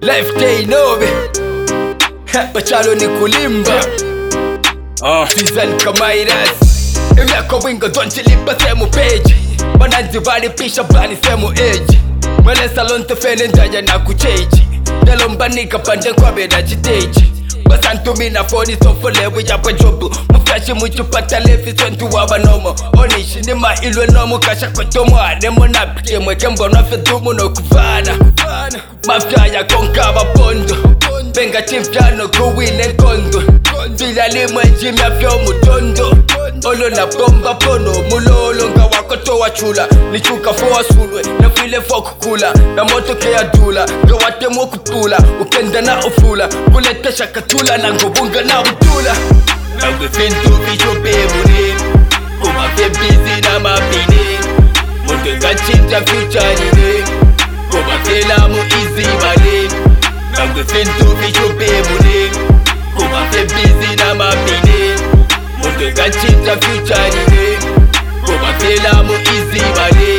Life day nobe bachalo ni kulimba Season kamairas Imyaka wingo donchilipa semu page Bananzi bali pisha bani semu age Mwele salon tefene ndaja na kucheji Delo mbanika pande kwa beda jiteji Basantu mina phone sofolewe yapa jobu Mufyashi muchupata lefi sontu waba nomo Onishi ni mailwe nomo kasha kotomo Ademo na pike mweke mbono fedumu no kuvana Mafya ya konkaba pondo Benga chifjano kuwine kondo Bila limwe jimya fyo mutondo Olo na bomba pono mulolo nga wakoto wa chula Nichuka fo wa sulwe na file fo kukula Na moto kea dula nga wate mo kupula Ukenda na ufula kulete shakatula na ngobunga na utula Nangwe fintu visho bebune Kuma fe busy na mapine Monte nga chinja future nine Kuma fe lamu easy mane Nangwe fintu visho bebune Kuma fe busy na mapine Monte nga chinja future nine Kuma fe lamu easy mane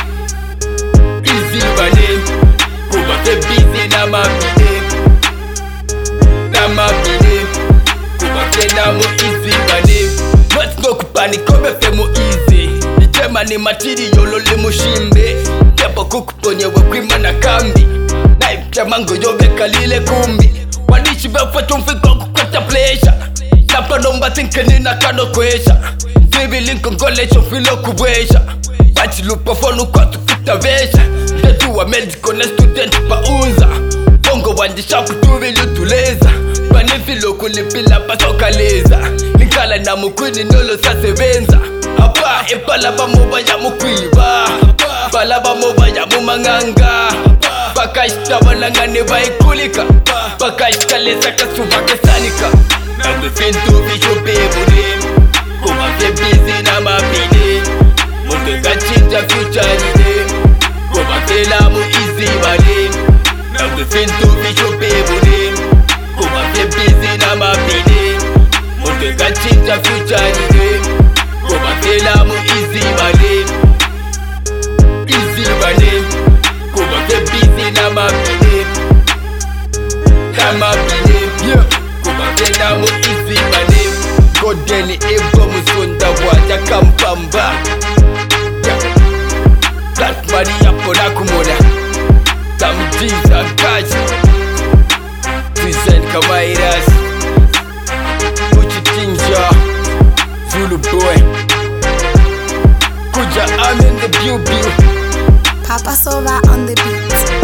Easy mane Kuma fe busy na mapine Na mapine Kuma fe lamu easy mane What's no kupani kome fe mu easy Nijema ni matiri yolo le mushimbe Kepo kukuponye wekwima na kambi Naipcha mango yobe kalile kumbi Wanishi befa tumfiko kukwata pleasure Napa nomba thinkeni na kano kwesha Vivi linko ngolesho filo kubwesha Bachi lupa fonu kwa tukutavesha Ndetuwa medical na student paunza Bongo wandisha kutuvi lutuleza Panifilo kulipila pasoka leza Ninkala na mukwini nolo sasebenza Apa epala bamoba ya mukwiba Pala bamoba ya mumanganga Bakashita wanangane baikulika Bakashita leza kasuva kesanika Nangwe fintu visho bebune Kuma fe busy na mapine Monte nga chinja future nine Kuma fe lamu easy mane Nangwe fintu visho bebune Kuma fe busy na mapine Monte nga chinja future nine Kuma fe lamu easy mane Easy mane Kuma fe busy na mapine Na mapine Kuma fe lamu easy mane Godeni ebo musonda waja kampamba Black Maria pona kumona Tamjiza kaji Season kamairas Uchitinja Zulu boy Kuja I'm in the beauty Papa Sova on the beat.